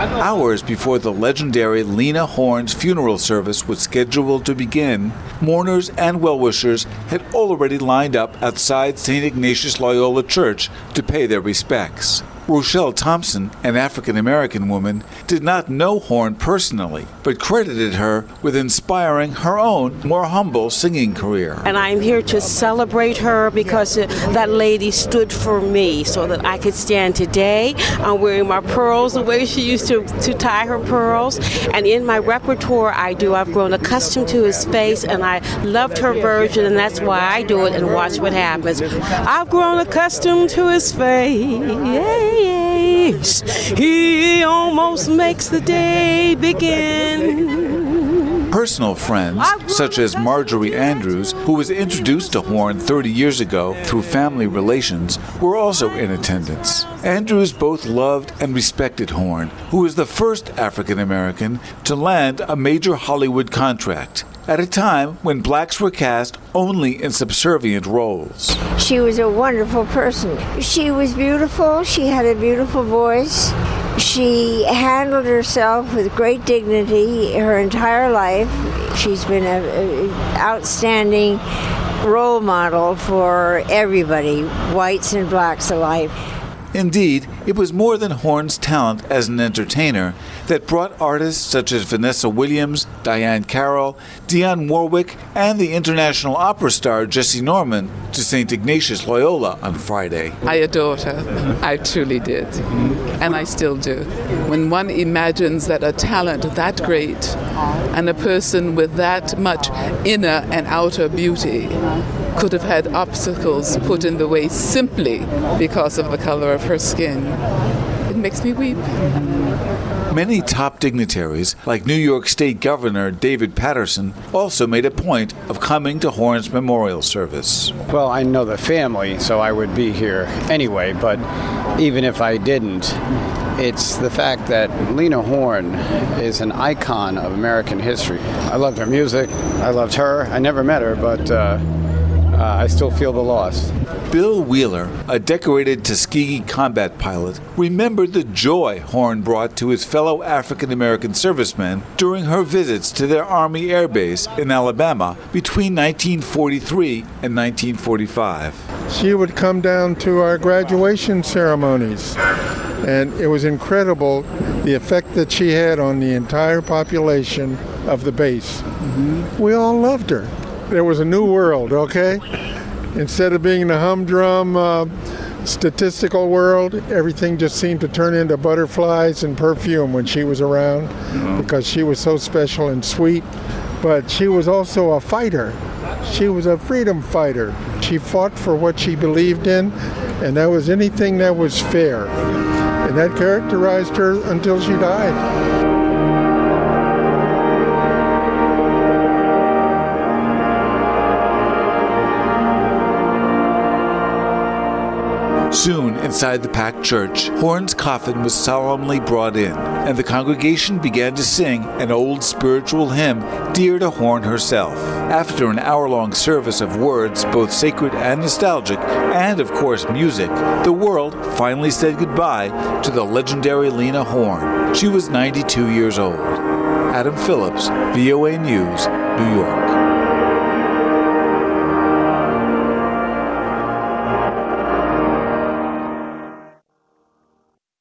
Hours before the legendary Lena Horne's funeral service was scheduled to begin, mourners and well-wishers had already lined up outside St. Ignatius Loyola Church to pay their respects. Rochelle Thompson, an African-American woman, did not know Horne personally, but credited her with inspiring her own more humble singing career. And I'm here to celebrate her because that lady stood for me so that I could stand today. I'm wearing my pearls the way she used to tie her pearls. And in my repertoire, I've grown accustomed to his face, and I loved her version, and that's why I do it and watch what happens. I've grown accustomed to his face. He almost makes the day begin. Personal friends, such as Marjorie Andrews, who was introduced to Horne 30 years ago through family relations, were also in attendance. Andrews both loved and respected Horne, who was the first African American to land a major Hollywood contract, at a time when blacks were cast only in subservient roles. She was a wonderful person. She was beautiful. She had a beautiful voice. She handled herself with great dignity her entire life. She's been an outstanding role model for everybody, whites and blacks alike. Indeed, it was more than Horne's talent as an entertainer that brought artists such as Vanessa Williams, Diahann Carroll, Dionne Warwick, and the international opera star Jessye Norman to St. Ignatius Loyola on Friday. I adored her. I truly did. And I still do. When one imagines that a talent that great and a person with that much inner and outer beauty could have had obstacles put in the way simply because of the color of her skin, it makes me weep. Many top dignitaries, like New York State Governor David Paterson, also made a point of coming to Horne's memorial service. Well, I know the family, so I would be here anyway, but even if I didn't, it's the fact that Lena Horne is an icon of American history. I loved her music. I loved her. I never met her, but I still feel the loss. Bill Wheeler, a decorated Tuskegee combat pilot, remembered the joy Horne brought to his fellow African-American servicemen during her visits to their Army Air Base in Alabama between 1943 and 1945. She would come down to our graduation ceremonies, and it was incredible the effect that she had on the entire population of the base. Mm-hmm. We all loved her. There was a new world, okay? Instead of being the humdrum statistical world, everything just seemed to turn into butterflies and perfume when she was around, because she was so special and sweet. But she was also a fighter. She was a freedom fighter. She fought for what she believed in, and that was anything that was fair. And that characterized her until she died. Soon, inside the packed church, Horne's coffin was solemnly brought in, and the congregation began to sing an old spiritual hymn dear to Horne herself. After an hour-long service of words, both sacred and nostalgic, and of course music, the world finally said goodbye to the legendary Lena Horne. She was 92 years old. Adam Phillips, VOA News, New York.